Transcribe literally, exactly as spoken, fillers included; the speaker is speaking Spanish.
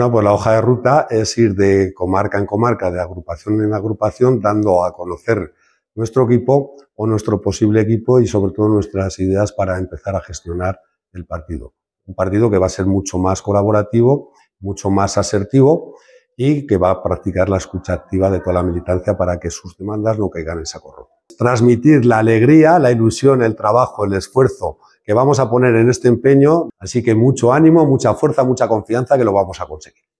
No, pues la hoja de ruta es ir de comarca en comarca, de agrupación en agrupación, dando a conocer nuestro equipo o nuestro posible equipo y sobre todo nuestras ideas para empezar a gestionar el partido. Un partido que va a ser mucho más colaborativo, mucho más asertivo y que va a practicar la escucha activa de toda la militancia para que sus demandas no caigan en saco roto. Transmitir la alegría, la ilusión, el trabajo, el esfuerzo que vamos a poner en este empeño, así que mucho ánimo, mucha fuerza, mucha confianza que lo vamos a conseguir.